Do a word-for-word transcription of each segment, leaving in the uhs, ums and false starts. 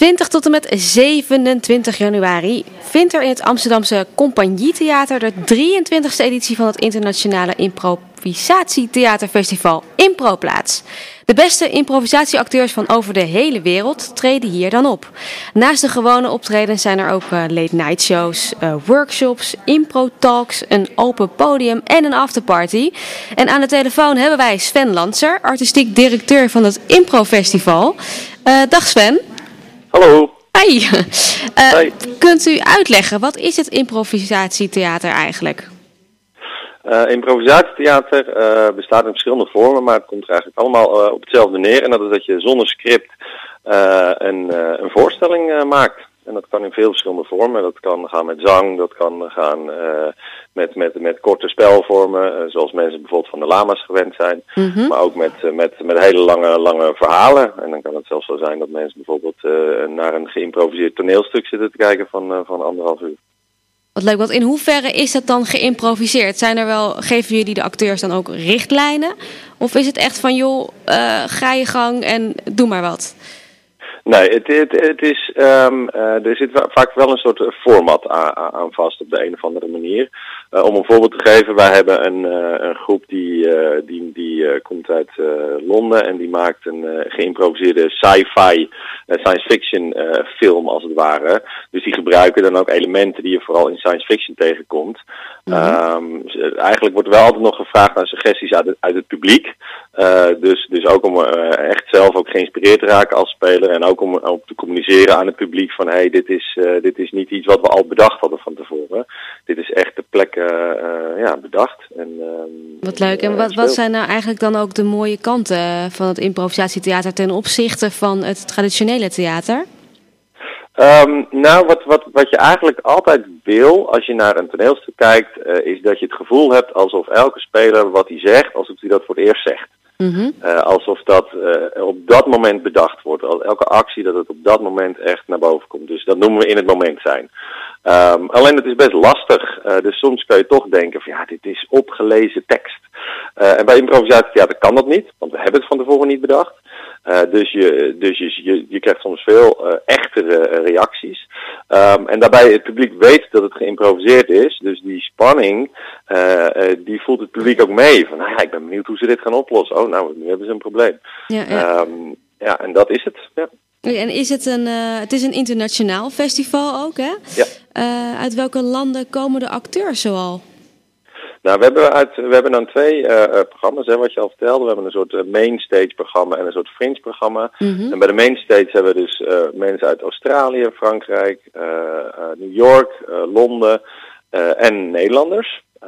twintig tot en met zevenentwintig januari vindt er in het Amsterdamse Compagnietheater de drieëntwintigste editie van het internationale improvisatietheaterfestival Impro plaats. De beste improvisatieacteurs van over de hele wereld treden hier dan op. Naast de gewone optredens zijn er ook uh, late night shows, uh, workshops, impro-talks, een open podium en een afterparty. En aan de telefoon hebben wij Sven Lanser, artistiek directeur van het Impro Festival. Uh, dag Sven. Hallo. Hey. Uh, Hey. Kunt u uitleggen, wat is het improvisatietheater eigenlijk? Uh, improvisatietheater uh, bestaat in verschillende vormen, maar het komt er eigenlijk allemaal uh, op hetzelfde neer. En dat is dat je zonder script uh, een, uh, een voorstelling uh, maakt. En dat kan in veel verschillende vormen. Dat kan gaan met zang, dat kan gaan uh, met, met, met korte spelvormen, uh, zoals mensen bijvoorbeeld van de lama's gewend zijn. Mm-hmm. Maar ook met, uh, met, met hele lange, lange verhalen. En dan kan het zelfs zo zijn dat mensen bijvoorbeeld uh, naar een geïmproviseerd toneelstuk zitten te kijken van, uh, van anderhalf uur. Wat leuk, want in hoeverre is dat dan geïmproviseerd? Zijn er wel, geven jullie de acteurs dan ook richtlijnen? Of is het echt van, joh, uh, ga je gang en doe maar wat? Nee, het, het, het is, um, uh, er zit vaak wel een soort format aan, aan vast op de een of andere manier. Uh, om een voorbeeld te geven, wij hebben een, uh, een groep die, uh, die, die uh, komt uit uh, Londen en die maakt een uh, geïmproviseerde sci-fi, uh, science fiction uh, film als het ware. Dus die gebruiken dan ook elementen die je vooral in science fiction tegenkomt. Mm-hmm. Um, eigenlijk wordt er wel altijd nog gevraagd naar suggesties uit het, uit het publiek. Uh, dus, dus ook om uh, echt zelf ook geïnspireerd te raken als speler en ook om, om te communiceren aan het publiek van hey, dit is, uh, dit is niet iets wat we al bedacht hadden van tevoren. Dit is echt de plek uh, uh, ja, bedacht. En, um, wat leuk. En wat, wat zijn nou eigenlijk dan ook de mooie kanten van het improvisatietheater ten opzichte van het traditionele theater? Um, nou, wat, wat, wat je eigenlijk altijd wil als je naar een toneelstuk kijkt, uh, is dat je het gevoel hebt alsof elke speler wat hij zegt, alsof hij dat voor het eerst zegt. Mm-hmm. Uh, alsof dat uh, op dat moment bedacht wordt. Elke actie dat het op dat moment echt naar boven komt. Dus dat noemen we in het moment zijn. Um, alleen het is best lastig. Uh, dus soms kun je toch denken van ja, dit is opgelezen tekst. Uh, en bij improvisatietheater kan dat niet, want we hebben het van tevoren niet bedacht. Uh, dus je, dus je, je, je krijgt soms veel uh, echtere uh, reacties. Um, en daarbij het publiek weet dat het geïmproviseerd is. Dus die spanning, uh, uh, die voelt het publiek ook mee. Van, nou ja, ik ben benieuwd hoe ze dit gaan oplossen. Oh, nou, nu hebben ze een probleem. Ja, ja. Um, ja en dat is het. Ja. En is het een, uh, het is een internationaal festival ook, hè? Ja. Uh, uit welke landen komen de acteurs zoal? Nou, we hebben, uit, we hebben dan twee uh, uh, programma's, hè, wat je al vertelde. We hebben een soort uh, mainstage programma en een soort fringe programma. Mm-hmm. En bij de mainstage hebben we dus uh, mensen uit Australië, Frankrijk, uh, uh, New York, uh, Londen uh, en Nederlanders. Uh,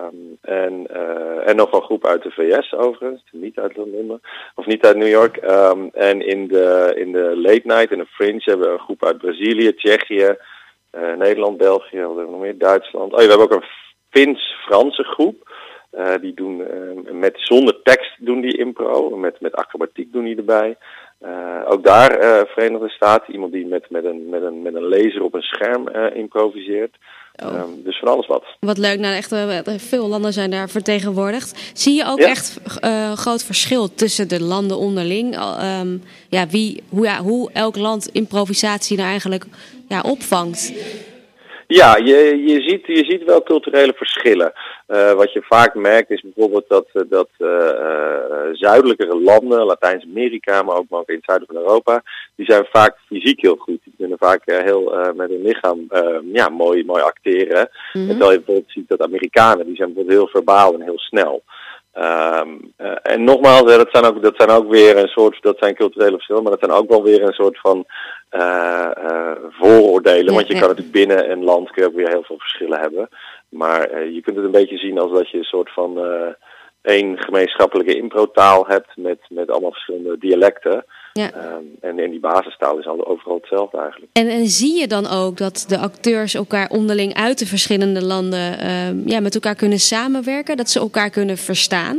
en, uh, en nog een groep uit de V S overigens, niet uit Londen, of niet uit New York. Um, en in de, in de late night, in de fringe, hebben we een groep uit Brazilië, Tsjechië, uh, Nederland, België, wat hebben we nog meer, Duitsland. Oh ja, we hebben ook een Fins-Franse groep. Uh, die doen uh, met zonder tekst doen die impro, met, met acrobatiek doen die erbij. Uh, ook daar uh, Verenigde Staten, iemand die met, met, een, met, een, met een laser op een scherm uh, improviseert. Oh. Um, dus van alles wat. Wat leuk, nou echt uh, veel landen zijn daar vertegenwoordigd. Zie je ook ja. echt uh, groot verschil tussen de landen onderling? Uh, um, ja, wie, hoe, ja, hoe elk land improvisatie nou eigenlijk ja, opvangt? Ja, je, je, ziet, je ziet wel culturele verschillen. Uh, wat je vaak merkt is bijvoorbeeld dat, dat uh, uh, zuidelijkere landen, Latijns-Amerika, maar ook, maar ook in het zuiden van Europa, die zijn vaak fysiek heel goed. Die kunnen vaak uh, heel uh, met hun lichaam uh, ja, mooi, mooi acteren. Mm-hmm. En terwijl je bijvoorbeeld ziet dat Amerikanen, die zijn bijvoorbeeld heel verbaal en heel snel. Um, uh, en nogmaals, hè, dat, zijn ook, dat zijn ook weer een soort, dat zijn culturele verschillen, maar dat zijn ook wel weer een soort van uh, uh, vooroordelen. Ja, want je ja. kan natuurlijk binnen een land kun je ook weer heel veel verschillen hebben. Maar uh, je kunt het een beetje zien als dat je een soort van uh, één gemeenschappelijke improtaal hebt met, met allemaal verschillende dialecten. Ja. Um, en, en die basistaal is al overal hetzelfde eigenlijk. En, en zie je dan ook dat de acteurs elkaar onderling uit de verschillende landen um, ja, met elkaar kunnen samenwerken? Dat ze elkaar kunnen verstaan?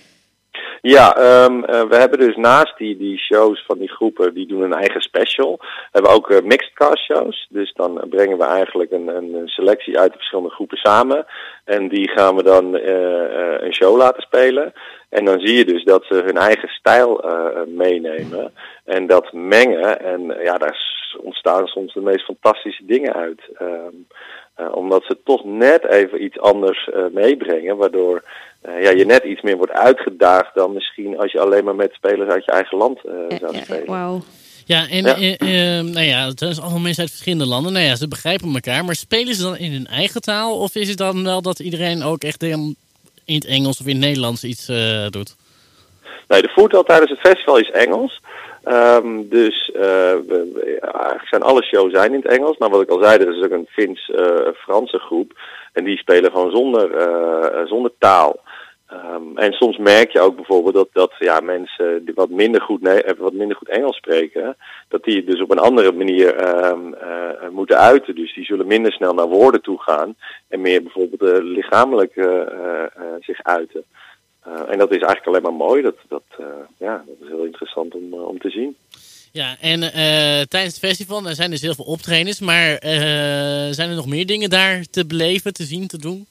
Ja, um, uh, we hebben dus naast die, die shows van die groepen, die doen een eigen special. We hebben ook uh, mixed cast shows. Dus dan brengen we eigenlijk een, een selectie uit de verschillende groepen samen. En die gaan we dan uh, uh, een show laten spelen. En dan zie je dus dat ze hun eigen stijl uh, meenemen. En dat mengen. En uh, ja, daar ontstaan soms de meest fantastische dingen uit. Um, uh, omdat ze toch net even iets anders uh, meebrengen, waardoor uh, ja, je net iets meer wordt uitgedaagd dan misschien als je alleen maar met spelers uit je eigen land uh, ja, zou ja, spelen. Wauw. Ja, en ja. Uh, uh, nou ja, het zijn allemaal mensen uit verschillende landen. Nou ja, ze begrijpen elkaar, maar spelen ze dan in hun eigen taal? Of is het dan wel dat iedereen ook echt in het Engels of in het Nederlands iets uh, doet? Nee, de voertaal tijdens het festival is Engels. Um, dus uh, we, we, eigenlijk zijn alle shows zijn in het Engels. Maar wat ik al zei, er is ook een Fins-Franse uh, groep. En die spelen gewoon zonder, uh, zonder taal. Um, en soms merk je ook bijvoorbeeld dat, dat ja, mensen die wat minder, goed, nee, wat minder goed Engels spreken, dat die het dus op een andere manier um, uh, moeten uiten. Dus die zullen minder snel naar woorden toe gaan en meer bijvoorbeeld uh, lichamelijk uh, uh, zich uiten. Uh, en dat is eigenlijk alleen maar mooi. Dat, dat, uh, ja, dat is heel interessant om, uh, om te zien. Ja, en uh, tijdens het festival er zijn dus heel veel optredens, maar uh, zijn er nog meer dingen daar te beleven, te zien, te doen?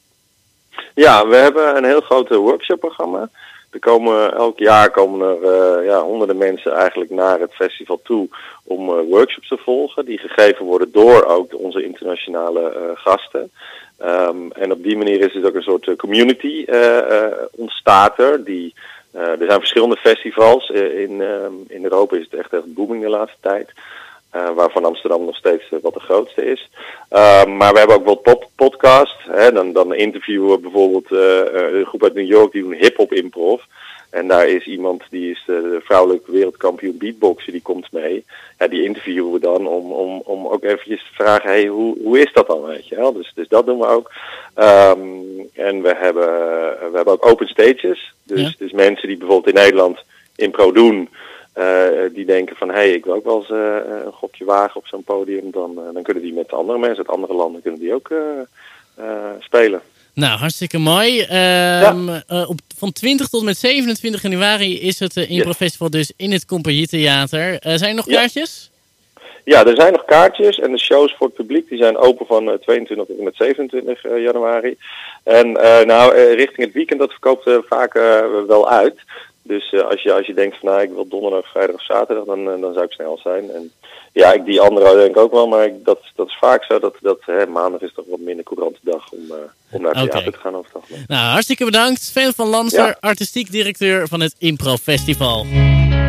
Ja, we hebben een heel groot workshopprogramma. Er komen, elk jaar komen er uh, ja, honderden mensen eigenlijk naar het festival toe om uh, workshops te volgen. Die gegeven worden door ook onze internationale uh, gasten. Um, en op die manier is het ook een soort community uh, uh, ontstaat er. Die, uh, er zijn verschillende festivals. Uh, in, uh, in Europa is het echt echt booming de laatste tijd. Uh, waarvan Amsterdam nog steeds uh, wat de grootste is. Uh, maar we hebben ook wel pod- podcast. Hè? Dan, dan interviewen we bijvoorbeeld uh, een groep uit New York die doen hip-hop improv. En daar is iemand die is de vrouwelijke wereldkampioen beatboxen, die komt mee. Ja, die interviewen we dan om, om, om ook eventjes te vragen, hey, hoe, hoe is dat dan, weet je wel? Dus, dus dat doen we ook. Um, en we hebben, we hebben ook open stages. Dus, ja. dus mensen die bijvoorbeeld in Nederland impro doen, Uh, die denken van, hé, hey, ik wil ook wel eens uh, een gokje wagen op zo'n podium. Dan, uh, dan kunnen die met andere mensen uit andere landen kunnen die ook uh, uh, spelen. Nou, hartstikke mooi. Uh, ja. uh, op, van twintig tot en met zevenentwintig januari is het uh, Impro Festival yes. dus in het Compagnie Theater. Uh, zijn er nog kaartjes? Ja. ja, er zijn nog kaartjes. En de shows voor het publiek die zijn open van uh, tweeëntwintig tot en met zevenentwintig uh, januari. En uh, nou, uh, richting het weekend, dat verkoopt uh, vaak uh, wel uit. Dus uh, als, je, als je denkt van, nou, ik wil donderdag, vrijdag of zaterdag, dan, uh, dan zou ik snel zijn. En ja, ik, die andere denk ik ook wel, maar ik, dat, dat is vaak zo. Dat, dat hè, maandag is toch wat minder courante dag om, uh, om naar het okay. theater te gaan overdag. Nou, hartstikke bedankt. Sven van Lanser, ja. artistiek directeur van het Impro Festival.